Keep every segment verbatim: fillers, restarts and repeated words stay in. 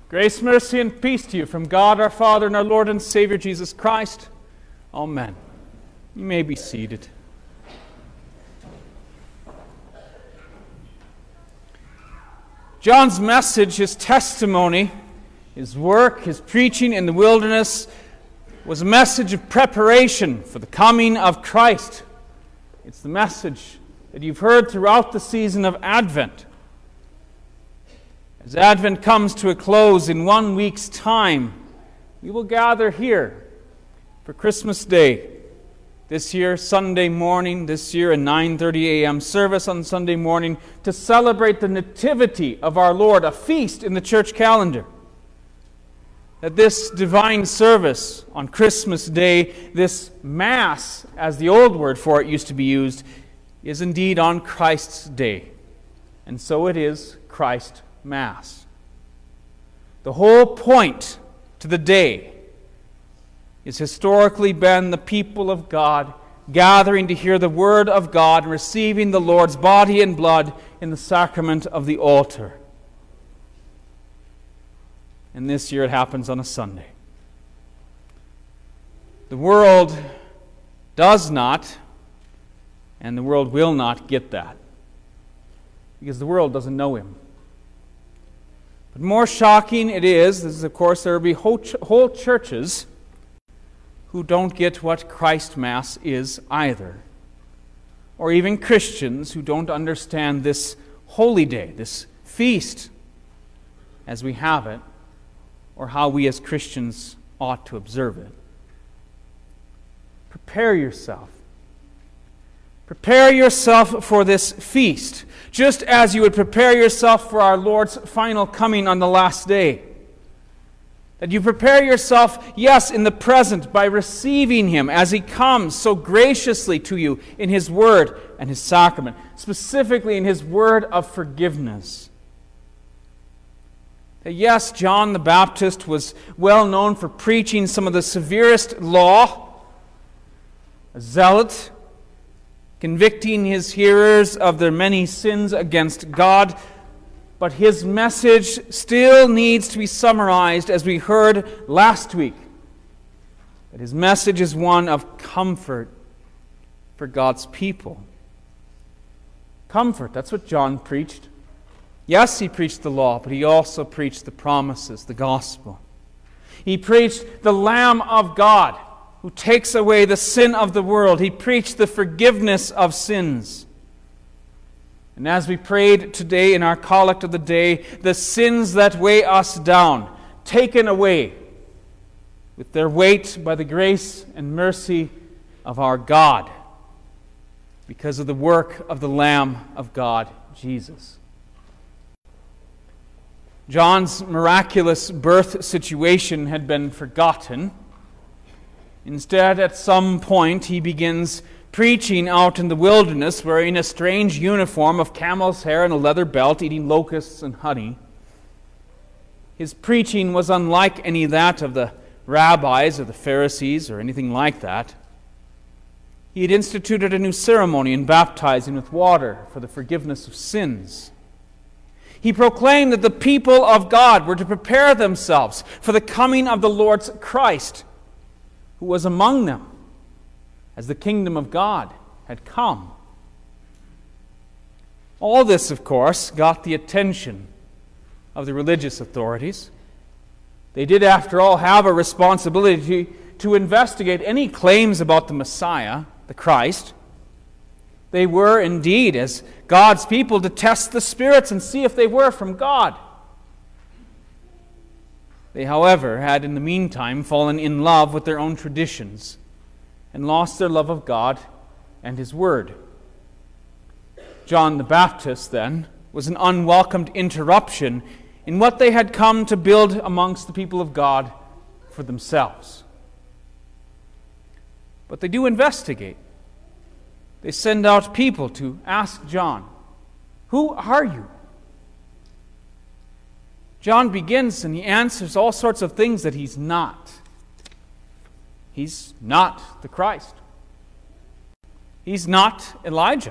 Grace, mercy, and peace to you from God our Father and our Lord and Savior Jesus Christ. Amen. You may be seated. John's message, his testimony, his work, his preaching in the wilderness was a message of preparation for the coming of Christ. It's the message that you've heard throughout the season of Advent. As Advent comes to a close in one week's time, we will gather here for Christmas Day. This year, Sunday morning, this year a nine thirty a.m. service on Sunday morning to celebrate the nativity of our Lord, a feast in the church calendar. That this divine service on Christmas Day, this Mass, as the old word for it used to be used, is indeed on Christ's Day. And so it is Christ Mass. The whole point to the day is historically been the people of God gathering to hear the Word of God and receiving the Lord's body and blood in the sacrament of the altar. And this year it happens on a Sunday. The world does not, and the world will not get that, because the world doesn't know Him. But more shocking it is, this is of course, there will be whole, ch- whole churches who don't get what Christ Mass is either. Or even Christians who don't understand this holy day, this feast, as we have it, or how we as Christians ought to observe it. Prepare yourself. Prepare yourself for this feast, just as you would prepare yourself for our Lord's final coming on the last day. That you prepare yourself, yes, in the present by receiving Him as He comes so graciously to you in His Word and His sacrament, specifically in His Word of forgiveness. That yes, John the Baptist was well known for preaching some of the severest law, a zealot, convicting his hearers of their many sins against God. But his message still needs to be summarized as we heard last week. That his message is one of comfort for God's people. Comfort, that's what John preached. Yes, he preached the law, but he also preached the promises, the gospel. He preached the Lamb of God who takes away the sin of the world. He preached the forgiveness of sins. And as we prayed today in our collect of the day, the sins that weigh us down, taken away with their weight by the grace and mercy of our God, because of the work of the Lamb of God, Jesus. John's miraculous birth situation had been forgotten. Instead, at some point, he begins preaching out in the wilderness, wearing a strange uniform of camel's hair and a leather belt, eating locusts and honey. His preaching was unlike any of that of the rabbis or the Pharisees or anything like that. He had instituted a new ceremony in baptizing with water for the forgiveness of sins. He proclaimed that the people of God were to prepare themselves for the coming of the Lord's Christ, who was among them as the kingdom of God had come. All this, of course, got the attention of the religious authorities. They did, after all, have a responsibility to, to investigate any claims about the Messiah, the Christ. They were indeed, as God's people, to test the spirits and see if they were from God. They, however, had in the meantime fallen in love with their own traditions and lost their love of God and His Word. John the Baptist, then, was an unwelcomed interruption in what they had come to build amongst the people of God for themselves. But they do investigate. They send out people to ask John, "Who are you?" John begins and he answers all sorts of things that he's not. He's not the Christ. He's not Elijah.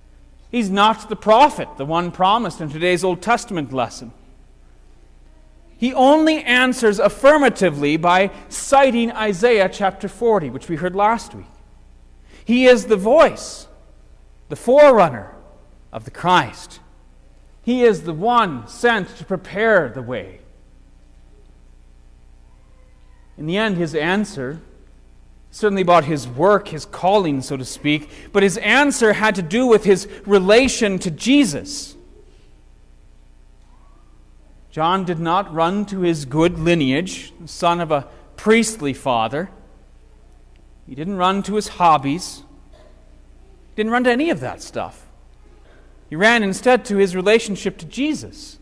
He's not the prophet, the one promised in today's Old Testament lesson. He only answers affirmatively by citing Isaiah chapter forty, which we heard last week. He is the voice, the forerunner of the Christ. He is the one sent to prepare the way. In the end, his answer, certainly about his work, his calling, so to speak, but his answer had to do with his relation to Jesus. John did not run to his good lineage, the son of a priestly father. He didn't run to his hobbies. He didn't run to any of that stuff. He ran instead to his relationship to Jesus.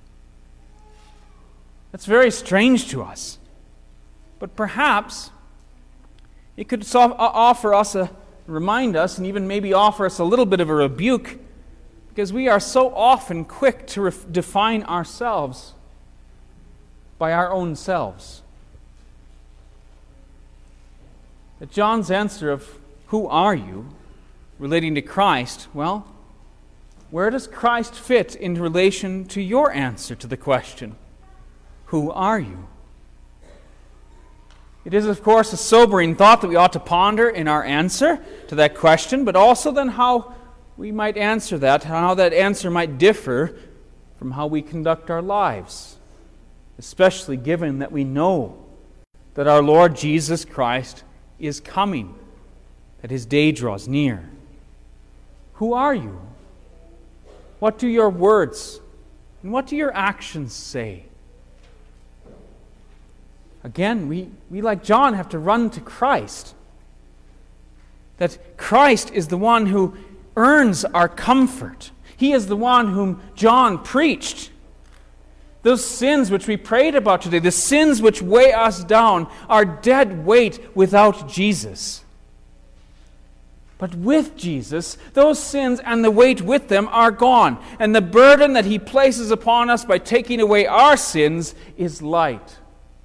That's very strange to us. But perhaps it could so- offer us a, remind us, and even maybe offer us a little bit of a rebuke, because we are so often quick to ref- define ourselves by our own selves. That John's answer of, "Who are you?" relating to Christ, well, where does Christ fit in relation to your answer to the question, "Who are you?" It is, of course, a sobering thought that we ought to ponder in our answer to that question, but also then how we might answer that, how that answer might differ from how we conduct our lives, especially given that we know that our Lord Jesus Christ is coming, that his day draws near. Who are you? What do your words and what do your actions say? Again, we, we like John have to run to Christ. That Christ is the one who earns our comfort. He is the one whom John preached. Those sins which we prayed about today, the sins which weigh us down, are dead weight without Jesus. But with Jesus, those sins and the weight with them are gone. And the burden that he places upon us by taking away our sins is light.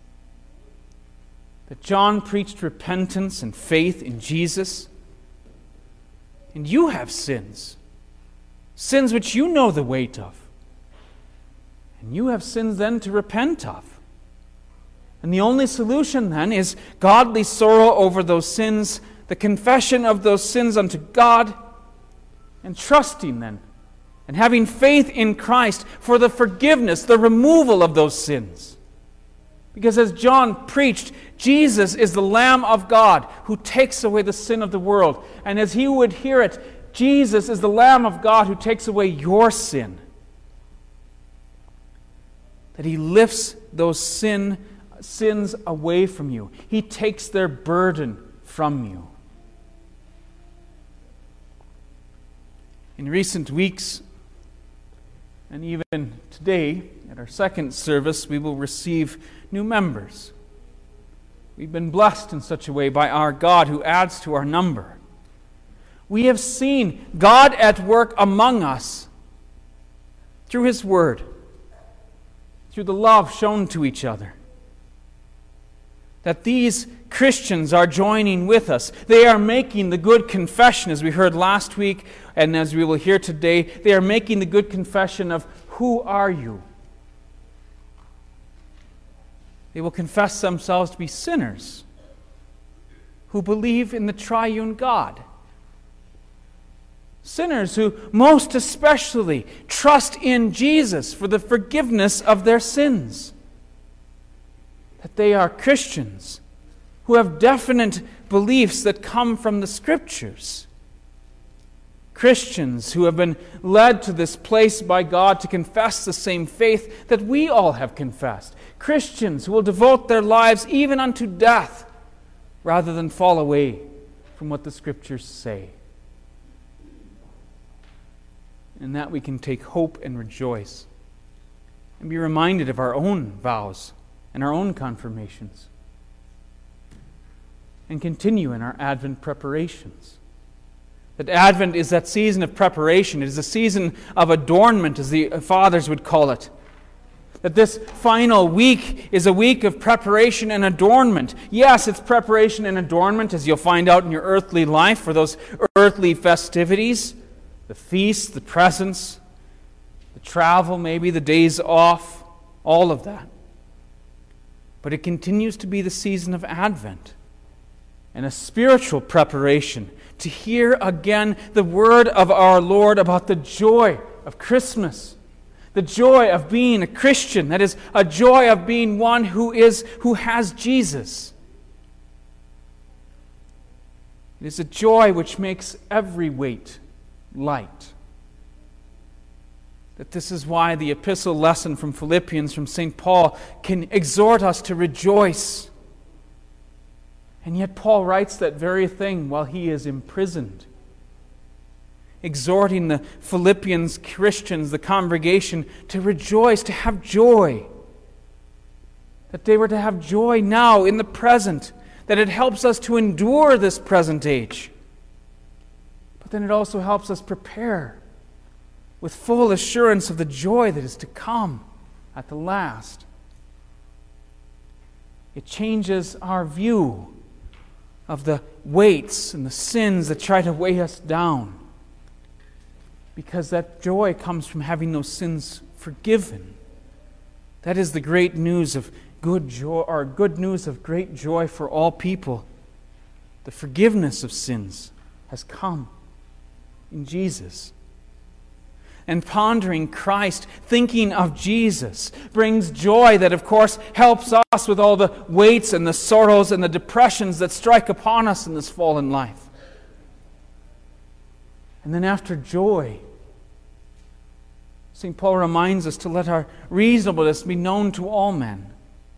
That John preached repentance and faith in Jesus. And you have sins. Sins which you know the weight of. And you have sins then to repent of. And the only solution then is godly sorrow over those sins, the confession of those sins unto God, and trusting then, and having faith in Christ for the forgiveness, the removal of those sins. Because as John preached, Jesus is the Lamb of God who takes away the sin of the world. And as he would hear it, Jesus is the Lamb of God who takes away your sin. That he lifts those sin, sins away from you. He takes their burden from you. In recent weeks, and even today, at our second service, we will receive new members. We've been blessed in such a way by our God who adds to our number. We have seen God at work among us through his word, through the love shown to each other. That these Christians are joining with us. They are making the good confession, as we heard last week, and as we will hear today. They are making the good confession of, "Who are you?" They will confess themselves to be sinners who believe in the triune God. Sinners who most especially trust in Jesus for the forgiveness of their sins. That they are Christians who have definite beliefs that come from the Scriptures. Christians who have been led to this place by God to confess the same faith that we all have confessed. Christians who will devote their lives even unto death rather than fall away from what the Scriptures say. In that we can take hope and rejoice and be reminded of our own vows and our own confirmations, and continue in our Advent preparations. That Advent is that season of preparation. It is a season of adornment, as the fathers would call it. That this final week is a week of preparation and adornment. Yes, it's preparation and adornment, as you'll find out in your earthly life, for those earthly festivities, the feasts, the presents, the travel, maybe the days off, all of that. but it continues to be the season of Advent and a spiritual preparation to hear again the word of our Lord about the joy of Christmas, the joy of being a Christian, that is, a joy of being one who is who has Jesus. It is a joy which makes every weight light. That this is why the epistle lesson from Philippians from Saint Paul can exhort us to rejoice. And yet Paul writes that very thing while he is imprisoned, exhorting the Philippians Christians, the congregation, to rejoice, to have joy. That they were to have joy now in the present, that it helps us to endure this present age. But then it also helps us prepare with full assurance of the joy that is to come at the last. It changes our view of the weights and the sins that try to weigh us down, because that joy comes from having those sins forgiven. That is the great news of good joy, or good news of great joy for all people. The forgiveness of sins has come in Jesus. And pondering Christ, thinking of Jesus, brings joy that, of course, helps us with all the weights and the sorrows and the depressions that strike upon us in this fallen life. And then after joy, Saint Paul reminds us to let our reasonableness be known to all men.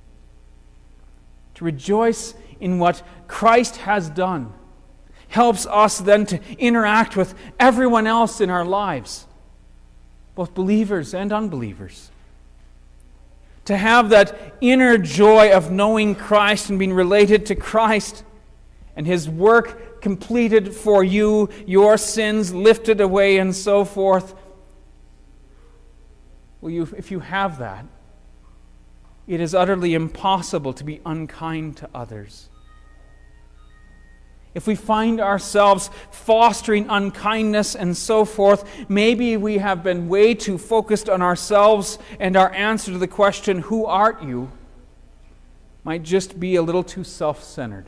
To rejoice in what Christ has done helps us then to interact with everyone else in our lives, both believers and unbelievers. To have that inner joy of knowing Christ and being related to Christ and His work completed for you, your sins lifted away and so forth. Well, you, if you have that, it is utterly impossible to be unkind to others. If we find ourselves fostering unkindness and so forth, maybe we have been way too focused on ourselves, and our answer to the question, "Who art you?" might just be a little too self-centered.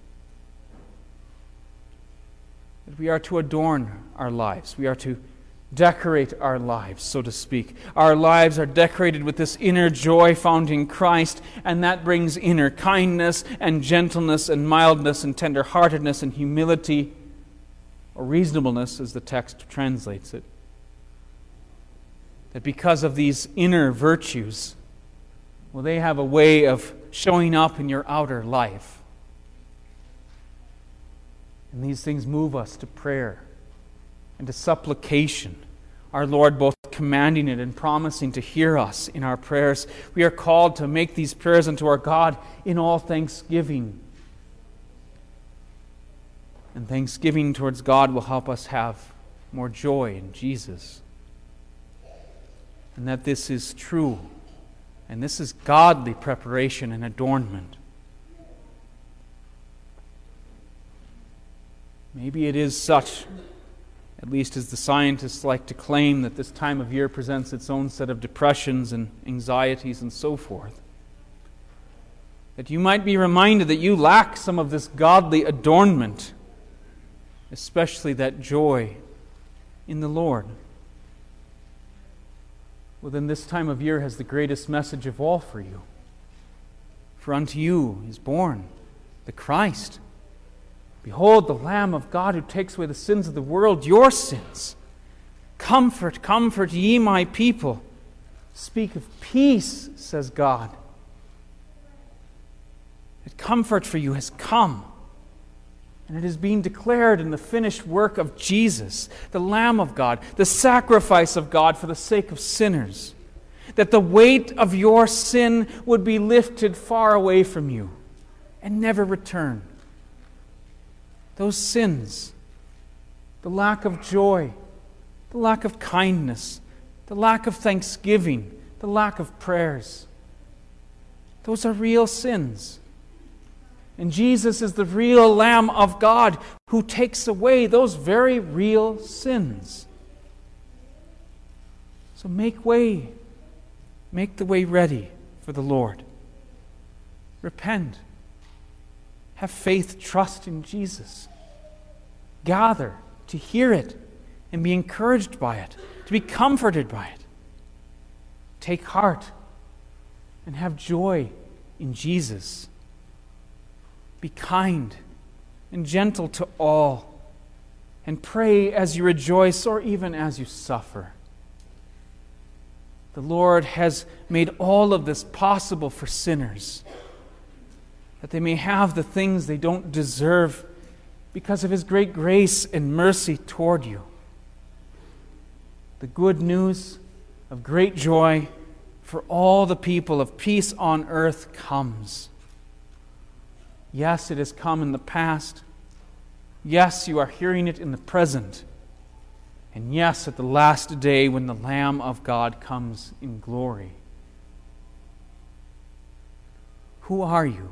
That we are to adorn our lives. We are to decorate our lives, so to speak. Our lives are decorated with this inner joy found in Christ, and that brings inner kindness and gentleness and mildness and tenderheartedness and humility, or reasonableness as the text translates it. That because of these inner virtues, well, they have a way of showing up in your outer life. And these things move us to prayer and to supplication, our Lord both commanding it and promising to hear us in our prayers. We are called to make these prayers unto our God in all thanksgiving. And thanksgiving towards God will help us have more joy in Jesus. And that this is true, and this is godly preparation and adornment. Maybe it is such, at least as the scientists like to claim, that this time of year presents its own set of depressions and anxieties and so forth. That you might be reminded that you lack some of this godly adornment, especially that joy in the Lord. Well, then this time of year has the greatest message of all for you. For unto you is born the Christ. Behold, the Lamb of God who takes away the sins of the world, your sins. Comfort, comfort ye my people. Speak of peace, says God. That comfort for you has come. And it is being declared in the finished work of Jesus, the Lamb of God, the sacrifice of God for the sake of sinners. That the weight of your sin would be lifted far away from you and never return. Those sins, the lack of joy, the lack of kindness, the lack of thanksgiving, the lack of prayers, those are real sins. And Jesus is the real Lamb of God who takes away those very real sins. So make way, make the way ready for the Lord. Repent. Have faith, trust in Jesus. Gather to hear it and be encouraged by it, to be comforted by it. Take heart and have joy in Jesus. Be kind and gentle to all, and pray as you rejoice or even as you suffer. The Lord has made all of this possible for sinners, that they may have the things they don't deserve because of His great grace and mercy toward you. The good news of great joy for all the people of peace on earth comes. Yes, it has come in the past. Yes, you are hearing it in the present. And yes, at the last day when the Lamb of God comes in glory. Who are you?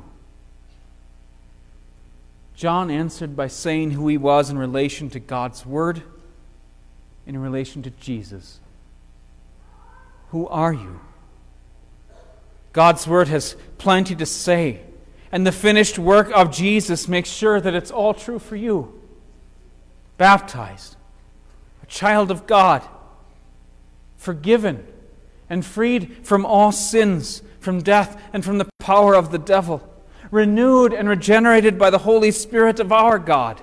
John answered by saying who he was in relation to God's Word and in relation to Jesus. Who are you? God's Word has plenty to say, and the finished work of Jesus makes sure that it's all true for you. Baptized, a child of God, forgiven, and freed from all sins, from death, and from the power of the devil, renewed and regenerated by the Holy Spirit of our God,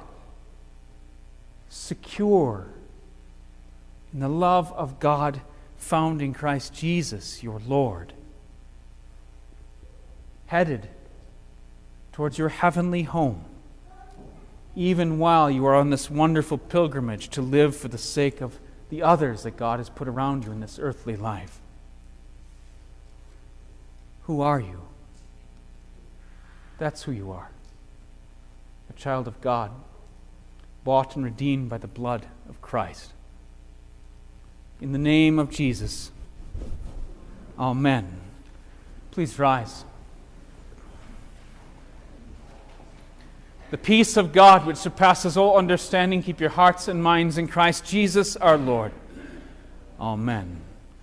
secure in the love of God found in Christ Jesus, your Lord, headed towards your heavenly home, even while you are on this wonderful pilgrimage to live for the sake of the others that God has put around you in this earthly life. Who are you? That's who you are. A child of God, bought and redeemed by the blood of Christ. In the name of Jesus, amen. Please rise. The peace of God, which surpasses all understanding, keep your hearts and minds in Christ Jesus our Lord. Amen.